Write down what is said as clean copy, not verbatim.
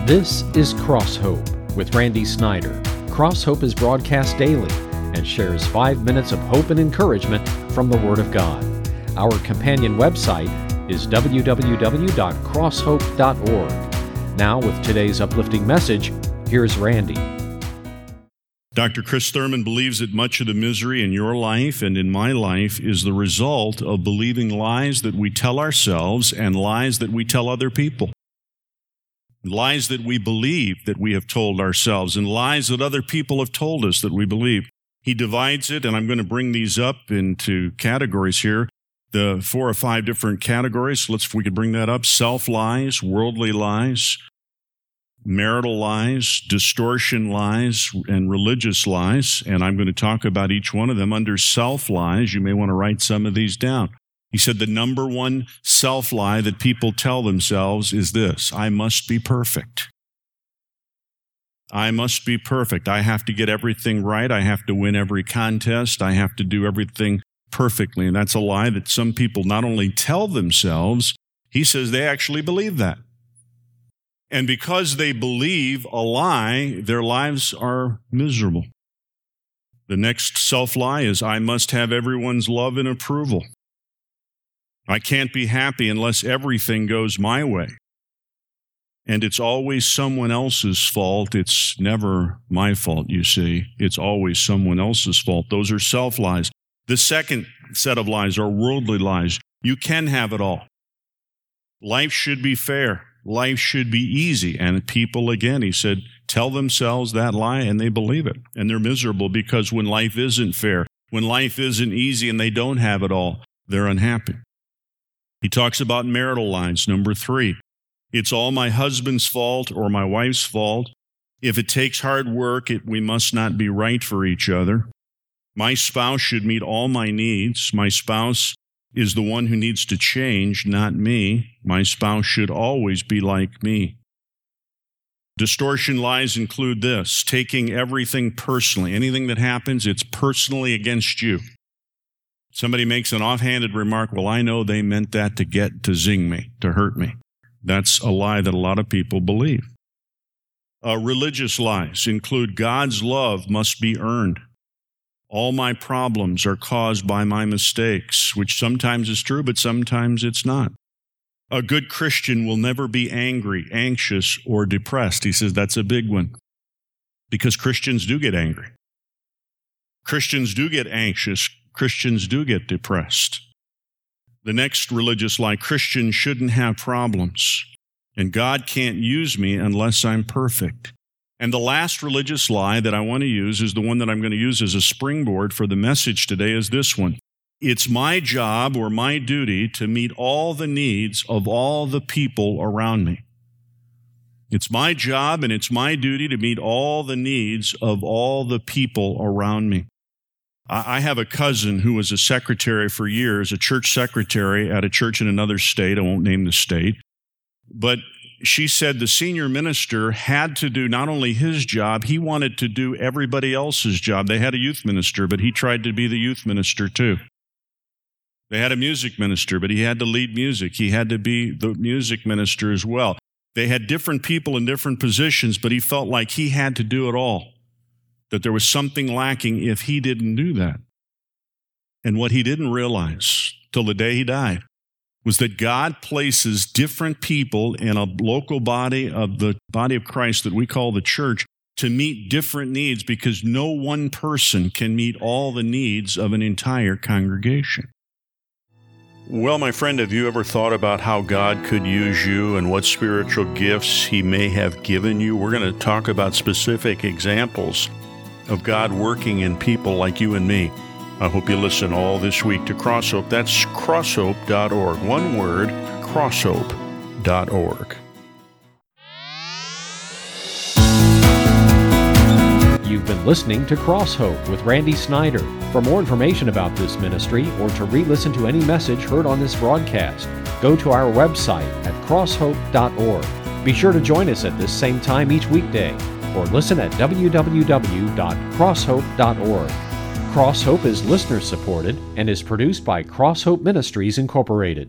This is Cross Hope with Randy Snyder. Cross Hope is broadcast daily and shares 5 minutes of hope and encouragement from the Word of God. Our companion website is www.crosshope.org. Now, with today's uplifting message, here's Randy. Dr. Chris Thurman believes that much of the misery in your life and in my life is the result of believing lies that we tell ourselves and lies that we tell other people. Lies that we believe that we have told ourselves and lies that other people have told us that we believe. He divides it, and I'm going to bring these up into categories here. The 4 or 5 different categories. If we could bring that up. Self-lies, worldly lies, marital lies, distortion lies, and religious lies. And I'm going to talk about each one of them. Under self-lies, you may want to write some of these down. He said the number one self-lie that people tell themselves is this: I must be perfect. I must be perfect. I have to get everything right. I have to win every contest. I have to do everything perfectly. And that's a lie that some people not only tell themselves, he says they actually believe that. And because they believe a lie, their lives are miserable. The next self-lie is, I must have everyone's love and approval. I can't be happy unless everything goes my way. And it's always someone else's fault. It's never my fault, you see. It's always someone else's fault. Those are self-lies. The second set of lies are worldly lies. You can have it all. Life should be fair. Life should be easy. And people, again, he said, tell themselves that lie and they believe it. And they're miserable because when life isn't fair, when life isn't easy and they don't have it all, they're unhappy. He talks about marital lies. Number 3, it's all my husband's fault or my wife's fault. If it takes hard work, we must not be right for each other. My spouse should meet all my needs. My spouse is the one who needs to change, not me. My spouse should always be like me. Distortion lies include this: taking everything personally. Anything that happens, it's personally against you. Somebody makes an offhanded remark, well, I know they meant that to zing me, to hurt me. That's a lie that a lot of people believe. Religious lies include God's love must be earned. All my problems are caused by my mistakes, which sometimes is true, but sometimes it's not. A good Christian will never be angry, anxious, or depressed. He says that's a big one, because Christians do get angry. Christians do get anxious. Christians do get depressed. The next religious lie: Christians shouldn't have problems, and God can't use me unless I'm perfect. And the last religious lie that I want to use is the one that I'm going to use as a springboard for the message today, is this one. It's my job or my duty to meet all the needs of all the people around me. It's my job and it's my duty to meet all the needs of all the people around me. I have a cousin who was a secretary for years, a church secretary at a church in another state. I won't name the state. But she said the senior minister had to do not only his job, he wanted to do everybody else's job. They had a youth minister, but he tried to be the youth minister too. They had a music minister, but he had to lead music. He had to be the music minister as well. They had different people in different positions, but he felt like he had to do it all, that there was something lacking if he didn't do that. And what he didn't realize till the day he died was that God places different people in a local body of the body of Christ that we call the church to meet different needs, because no one person can meet all the needs of an entire congregation. Well, my friend, have you ever thought about how God could use you and what spiritual gifts He may have given you? We're going to talk about specific examples of God working in people like you and me. I hope you listen all this week to Cross Hope. That's crosshope.org. One word, crosshope.org. You've been listening to Cross Hope with Randy Snyder. For more information about this ministry or to re-listen to any message heard on this broadcast, go to our website at crosshope.org. Be sure to join us at this same time each weekday, or listen at www.crosshope.org. Cross Hope is listener-supported and is produced by Cross Hope Ministries, Incorporated.